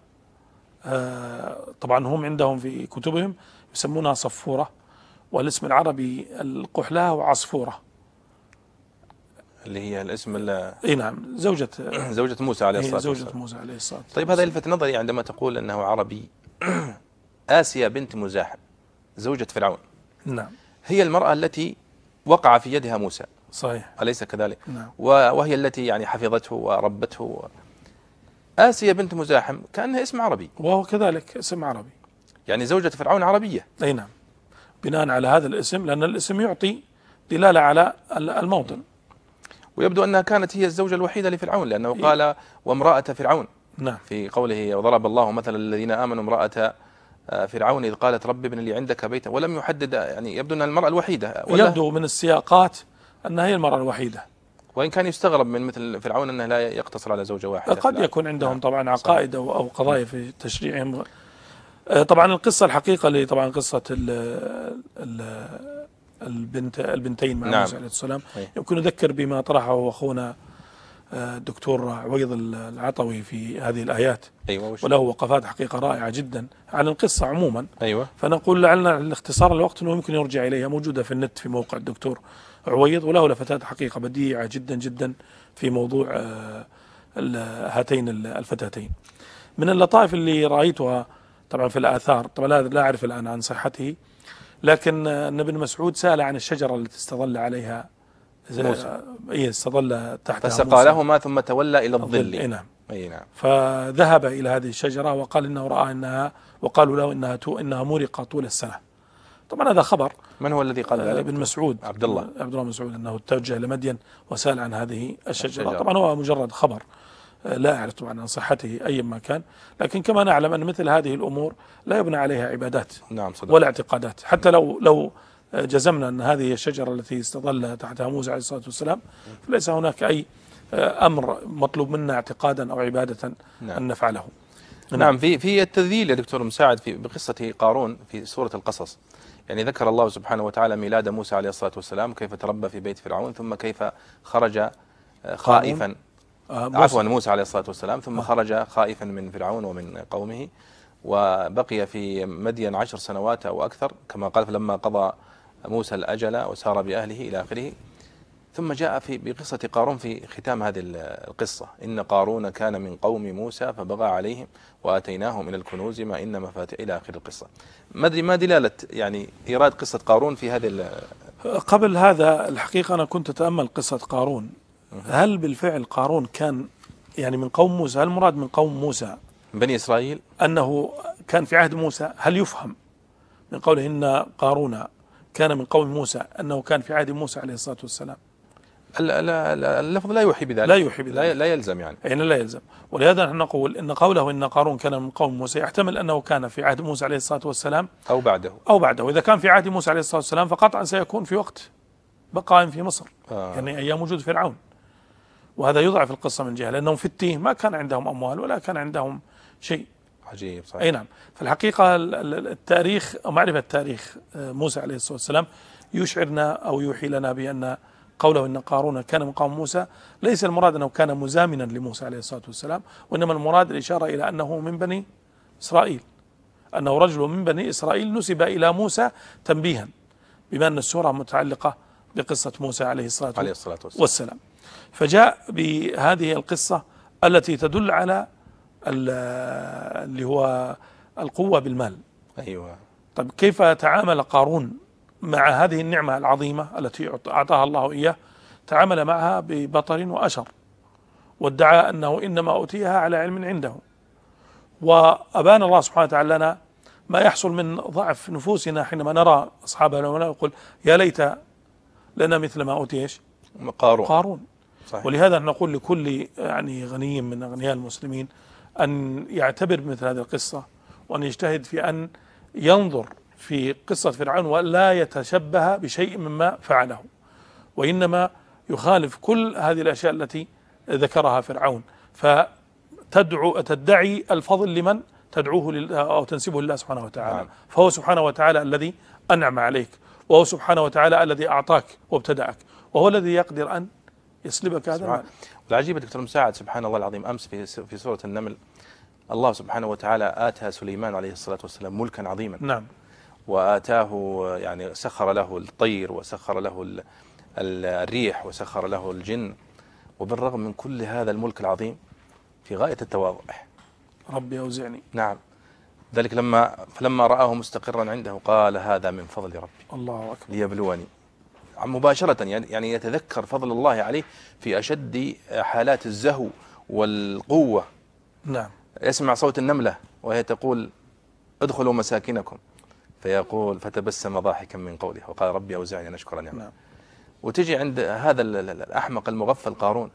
طبعا هم عندهم في كتبهم يسمونها صفورة، والاسم العربي القحلة وعصفورة، اللي هي الاسم اي نعم، زوجة موسى عليه الصلاة والسلام. زوجة موسى عليه الصلاة والسلام. طيب هذا يلفت نظري عندما تقول أنه عربي. آسيا بنت مزاحم زوجة فرعون، نعم، هي المرأة التي وقع في يدها موسى، صحيح، أليس كذلك؟ نعم. وهي التي يعني حفظته وربته. آسيا بنت مزاحم كأنها اسم عربي، وهو كذلك اسم عربي، يعني زوجة فرعون عربية. أي نعم، بناء على هذا الاسم، لأن الاسم يعطي دلالة على الموطن. ويبدو أنها كانت هي الزوجة الوحيدة لفرعون، لأنه قال وامرأة فرعون. نعم. في قوله وضرب الله مثلا الذين آمنوا امرأة فرعون إذ قالت رب ابن لي عندك بيتا، ولم يحدد، يعني يبدو أنها المرأة الوحيدة. يبدو من السياقات أنها هي المرأة الوحيدة، وإن كان يستغرب من مثل فرعون أنه لا يقتصر على زوجة واحدة. قد يكون عندهم طبعا عقائد أو قضايا في تشريعهم. طبعا القصة الحقيقة اللي طبعا قصة البنتين مع موسى عليه السلام، يمكن نذكر بما طرحه أخونا الدكتور عويض العطوي في هذه الآيات. وله وقفات حقيقة رائعة جدا عن القصة عموما. فنقول لعلنا الاختصار الوقت أنه يمكن يرجع إليها، موجودة في النت في موقع الدكتور عويض، وله لفتات حقيقة بديعة جدا جدا في موضوع هاتين الفتاتين. من اللطائف اللي رأيتها طبعا في الآثار، طبعا لا أعرف الآن عن صحته، لكن أن ابن مسعود سأل عن الشجرة التي استظل عليها موسى، استظل تحتها فسقى لهما ثم تولى إلى الظل. أي نعم. أي نعم. فذهب إلى هذه الشجرة وقال إنه رأى إنها، وقالوا له إنها مرقة طول السنة. طبعا هذا خبر. من هو الذي قال ذلك؟ ابن مسعود، عبد الله بن مسعود، أنه توجه لمدين وسأل عن هذه الشجرة. طبعا هو مجرد خبر، لا أعرف طبعا عن صحته أي ما كان، لكن كما نعلم أن مثل هذه الأمور لا يبنى عليها عبادات ولا اعتقادات. حتى لو جزمنا أن هذه الشجرة التي استظل تحتها موسى عليه الصلاة والسلام، فليس هناك أي أمر مطلوب منا اعتقادا أو عبادة أن نفعله. نعم. في التذييل يا دكتور مساعد بقصة قارون في سورة القصص، يعني ذكر الله سبحانه وتعالى ميلاد موسى عليه الصلاة والسلام، كيف تربى في بيت فرعون، ثم كيف خرج خائفا، عفوا موسى عليه الصلاة والسلام، ثم خرج خائفا من فرعون ومن قومه، وبقي في مدين 10 سنوات أو أكثر كما قال، فلما قضى موسى الأجل وسار بأهله إلى آخره. ثم جاء بقصة قارون في ختام هذه القصة، إن قارون كان من قوم موسى فبغى عليهم وآتيناه من الكنوز ما إن مفاتيح، إلى آخر القصة. ما أدري ما دلالة يعني إيراد قصة قارون في هذه قبل هذا الحقيقة أنا كنت أتأمل قصة قارون، هل بالفعل قارون كان يعني من قوم موسى؟ هل المراد من قوم موسى بني إسرائيل أنه كان في عهد موسى؟ هل يفهم من قوله إن قارون كان من قوم موسى أنه كان في عهد موسى عليه الصلاة والسلام؟ اللفظ لا يوحي بذلك، لا يلزم يعني لا يلزم. ولهذا نحن نقول إن قوله إن قارون كان من قوم موسى يحتمل أنه كان في عهد موسى عليه الصلاة والسلام أو بعده. إذا كان في عهد موسى عليه الصلاة والسلام فقطعا سيكون في وقت بقاء في مصر، يعني أيام وجود فرعون، وهذا يضعف القصة من جهة، لأنهم في التيه ما كان عندهم أموال ولا كان عندهم شيء. عجيب صحيح. أي نعم. فالحقيقة التاريخ أو معرفة تاريخ موسى عليه الصلاة والسلام يشعرنا أو يوحي لنا بأن قوله إن قارون كان من قوم موسى ليس المراد أنه كان مزامنا لموسى عليه الصلاة والسلام، وإنما المراد الإشارة إلى أنه من بني إسرائيل، أنه رجل من بني إسرائيل نسب إلى موسى تنبيها، بما أن السورة متعلقة بقصة موسى عليه الصلاة والسلام. فجاء بهذه القصة التي تدل على اللي هو القوة بالمال. أيوة. طيب كيف تعامل قارون مع هذه النعمة العظيمة التي أعطاها الله إياه؟ تعامل معها ببطر وأشر، وادعى أنه إنما أوتيها على علم عنده، وأبان الله سبحانه وتعالى لنا ما يحصل من ضعف نفوسنا حينما نرى أصحاب العلماء يقول يا ليت لنا مثل ما أوتي قارون. صحيح. ولهذا نقول لكل يعني غني من أغنياء المسلمين أن يعتبر مثل هذه القصة، وأن يجتهد في أن ينظر في قصة فرعون ولا يتشبه بشيء مما فعله، وإنما يخالف كل هذه الأشياء التي ذكرها فرعون، تدعي الفضل لمن تدعوه أو تنسبه لله سبحانه وتعالى. فهو سبحانه وتعالى الذي أنعم عليك، وهو سبحانه وتعالى الذي أعطاك وابتدأك، وهو الذي يقدر أن يسلبك هذا المال. والعجيب دكتور مساعد سبحان الله العظيم، أمس في سورة النمل الله سبحانه وتعالى آتى سليمان عليه الصلاة والسلام ملكا عظيما. نعم. وآتاه يعني سخر له الطير وسخر له الريح وسخر له الجن، وبالرغم من كل هذا الملك العظيم في غاية التواضع. ربي أوزعني. نعم. ذلك فلما رآه مستقرا عنده قال هذا من فضل ربي الله أكبر ليبلوني، مباشرة يعني يتذكر فضل الله عليه في أشد حالات الزهو والقوة نعم. يسمع صوت النملة وهي تقول ادخلوا مساكنكم، فيقول فتبسم ضاحكا من قوله وقال ربي أوزعني أن أشكر نعمة. نعم. وتجي عند هذا الأحمق المغفل قارون،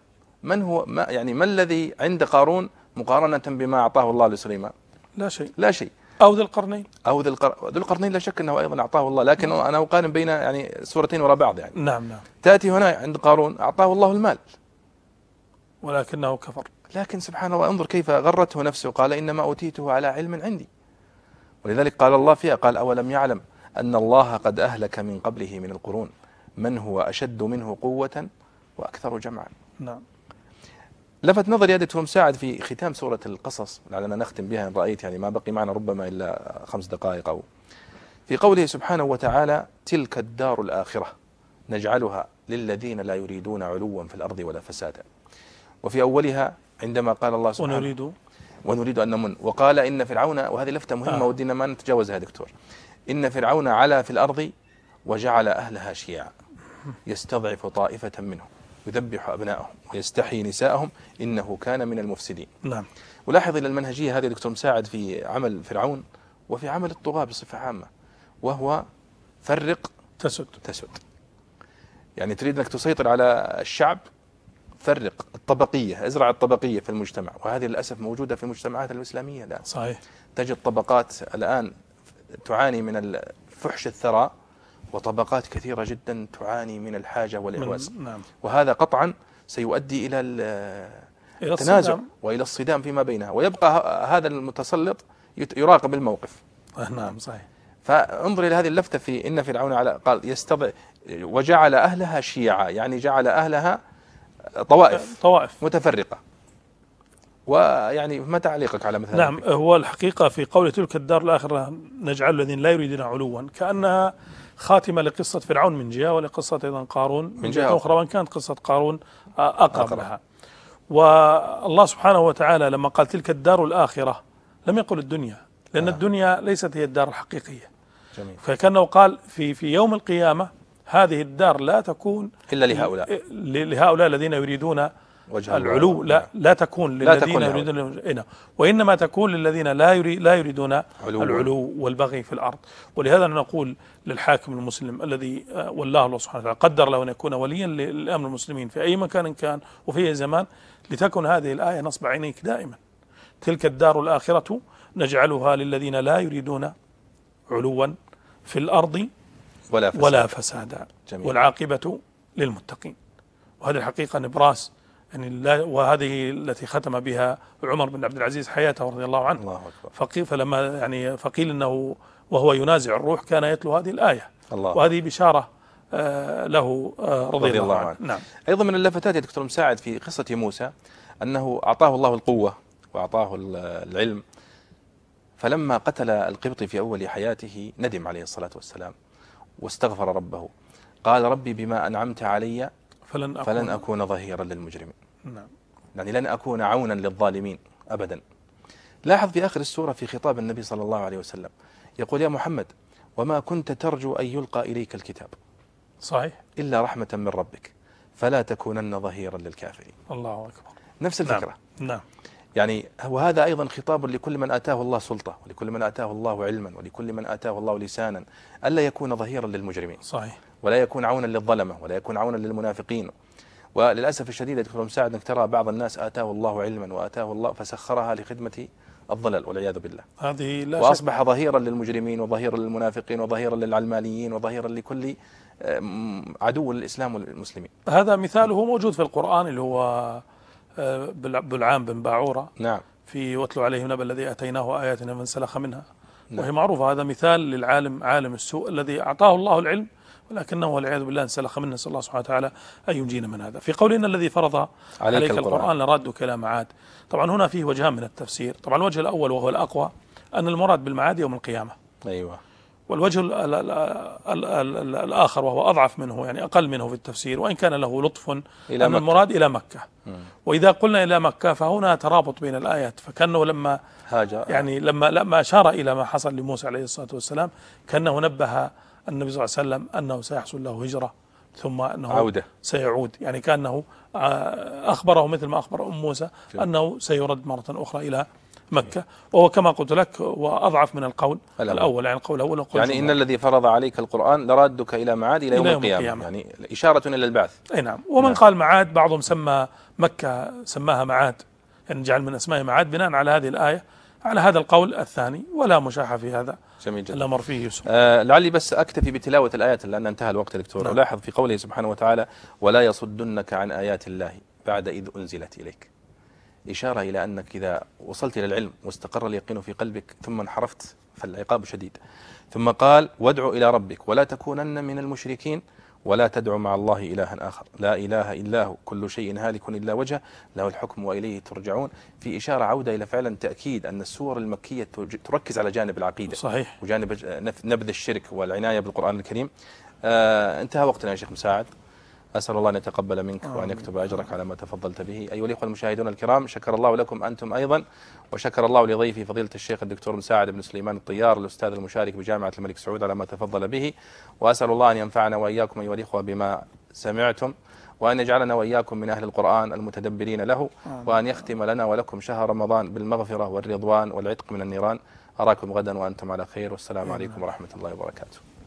ما الذي عند قارون مقارنة بما أعطاه الله لسليمان؟ لا شيء. لا شيء. أو ذي القرنين. ذو القرنين لا شك أنه أيضا أعطاه الله، لكن أنا أقارن بين يعني سورتين وراء بعض يعني. نعم نعم. تأتي هنا عند قارون أعطاه الله المال ولكنه كفر. لكن سبحان الله انظر كيف غرته نفسه، قال إنما أوتيته على علم عندي. ولذلك قال الله فيها قال أولم يعلم أن الله قد أهلك من قبله من القرون من هو أشد منه قوة وأكثر جمعا. نعم. لفت نظري يا دكتور مساعد في ختام سورة القصص، لعلنا نختم بها إن رأيت، يعني ما بقي معنا ربما إلا 5 دقائق، أو في قوله سبحانه وتعالى تلك الدار الآخرة نجعلها للذين لا يريدون علوا في الأرض ولا فسادا. وفي أولها عندما قال الله سبحانه ونريد أن نمن، وقال إن فرعون، وهذه لفتة مهمة ودينا ما نتجاوزها يا دكتور، إن فرعون علا في الأرض وجعل أهلها شيعا يستضعف طائفة منهم يذبح أبنائهم ويستحيي نساءهم إنه كان من المفسدين. نعم. ولاحظ إلى المنهجية هذه دكتور مساعد في عمل فرعون وفي عمل الطغاة بصفة عامة، وهو فرق تسد. يعني تريد أنك تسيطر على الشعب، فرق الطبقية، ازرع الطبقية في المجتمع، وهذه للأسف موجودة في المجتمعات الإسلامية الآن. صحيح. تجد طبقات الآن تعاني من فحش الثراء، وطبقات كثيرة جدا تعاني من الحاجة والإعواز. نعم. وهذا قطعا سيؤدي إلى التنازع وإلى الصدام فيما بينها، ويبقى هذا المتسلط يراقب الموقف. نعم صحيح. فانظر إلى هذه اللفتة في إن فرعون قال وجعل أهلها شيعا، يعني جعل أهلها طوائف متفرقة. ويعني ما تعليقك على مثل نعم هو الحقيقة في قول تلك الدار الآخرة نجعل الذين لا يريدون علوا كأنها خاتمة لقصة فرعون من جهة، ولقصة أيضا قارون من جهة أخرى، وإن كانت قصة قارون أقرب لها. والله سبحانه وتعالى لما قال تلك الدار الآخرة لم يقل الدنيا، لأن الدنيا ليست هي الدار الحقيقية. جميل. فكأنه قال في يوم القيامة هذه الدار لا تكون إلا لهؤلاء الذين يريدون العلو، لا تكون للذين يريدون، وإنما تكون للذين لا يريدون العلو والبغي في الأرض. ولهذا نقول للحاكم المسلم الذي ولاه الله سبحانه وتعالى قدر له أن يكون وليا لأمر المسلمين في أي مكان كان وفي أي زمان، لتكن هذه الآية نصب عينيك دائما. تلك الدار الآخرة نجعلها للذين لا يريدون علوا في الأرض ولا فسادا والعاقبة للمتقين. وهذه الحقيقة نبراس يعني، وهذه التي ختم بها عمر بن عبد العزيز حياته رضي الله عنه. فلما يعني فقيل انه وهو ينازع الروح كان يتلو هذه الآية، وهذه بشارة له رضي الله عنه. نعم. أيضا من اللفتات يا دكتور مساعد في قصة موسى أنه أعطاه الله القوة وأعطاه العلم، فلما قتل القبطي في أول حياته ندم عليه الصلاة والسلام واستغفر ربه، قال ربي بما أنعمت علي فلن أكون ظهيرا للمجرمين. نعم. يعني لن أكون عونا للظالمين أبدا. لاحظ في آخر السورة في خطاب النبي صلى الله عليه وسلم يقول يا محمد وما كنت ترجو أن يلقى إليك الكتاب صحيح إلا رحمة من ربك فلا تكونن ظهيرا للكافرين. الله أكبر. نفس الفكرة. نعم. يعني وهذا أيضا خطاب لكل من آتاه الله سلطة، ولكل من آتاه الله علما، ولكل من آتاه الله لسانا، ألا يكون ظهيرا للمجرمين. صحيح. ولا يكون عونا للظلمة، ولا يكون عونا للمنافقين. وللأسف الشديد دكتور مساعد أنك ترى بعض الناس آتاه الله علما وآتاه الله فسخرها لخدمة الضلال والعياذ بالله. هذه لا وأصبح ظهيرا للمجرمين وظهيرا للمنافقين وظهيرا للعلمانيين وظهيرا لكل عدو للإسلام والمسلمين. هذا مثاله موجود في القرآن اللي هو بلعام بن باعورة. نعم. في واتلو عليهم نبأ الذي آتيناه آياتنا فانسلخ منها. نعم. وهي معروفة. هذا مثال للعالم عالم السوء الذي أعطاه الله العلم ولكنه والعياذ بالله انسلخ منه، نسأل الله سبحانه وتعالى أن ينجينا من هذا. في قولنا الذي فرض عليك القرآن لرادك إلى معاد، طبعا هنا فيه وجهان من التفسير. طبعا الوجه الأول وهو الأقوى أن المراد بالمعاد يوم القيامة. أيوة. والوجه الآخر وهو أضعف منه يعني أقل منه في التفسير وإن كان له لطف أن المراد إلى مكة. وإذا قلنا إلى مكة فهنا ترابط بين الآيات، فكأنه لما هاجر يعني لما أشار إلى ما حصل لموسى عليه الصلاة والسلام كأنه نبه النبي صلى الله عليه وسلم أنه سيحصل له هجرة ثم أنه سيعود، يعني كأنه أخبره مثل ما أخبر أم موسى أنه سيرد مرة أخرى إلى مكة، وهو كما قلت لك وأضعف من القول الأول، يعني القول الأول يعني إن الذي فرض عليك القرآن لرادك إلى معاد إلى يوم القيامة، يعني إشارة إلى البعث. أي نعم. ومن قال معاد، بعضهم سمى مكة سماها معاد، يعني جعل من أسماء معاد بناء على هذه الآية، على هذا القول الثاني، ولا مشاحة في هذا. جميل جدا. الأمر فيه يسر. لعلي بس أكتفي بتلاوة الآيات لأن انتهى الوقت دكتور. ولاحظ في قوله سبحانه وتعالى: ولا يصدنك عن آيات الله بعد إذ أنزلت إليك، إشارة إلى أنك إذا وصلت إلى العلم واستقر اليقين في قلبك ثم انحرفت فالعقاب شديد. ثم قال: وادع إلى ربك ولا تكونن من المشركين ولا تدع مع الله إلها آخر لا إله إلا هو كل شيء هالك إلا وجهه له الحكم وإليه ترجعون. في إشارة عودة إلى فعلا تأكيد أن السور المكية تركز على جانب العقيدة صحيح، وجانب نبذ الشرك والعناية بالقرآن الكريم. انتهى وقتنا يا شيخ مساعد، أسأل الله أن يتقبل منك وأن يكتب أجرك على ما تفضلت به. أيها الإخوة المشاهدون الكرام، شكر الله لكم أنتم أيضا، وشكر الله لضيفي فضيلة الشيخ الدكتور مساعد بن سليمان الطيار الأستاذ المشارك بجامعة الملك سعود على ما تفضل به. وأسأل الله أن ينفعنا وإياكم أيها الإخوة بما سمعتم، وأن يجعلنا وإياكم من أهل القرآن المتدبرين له، وأن يختم لنا ولكم شهر رمضان بالمغفرة والرضوان والعتق من النيران. أراكم غدا وأنتم على خير، والسلام عليكم ورحمة الله وبركاته.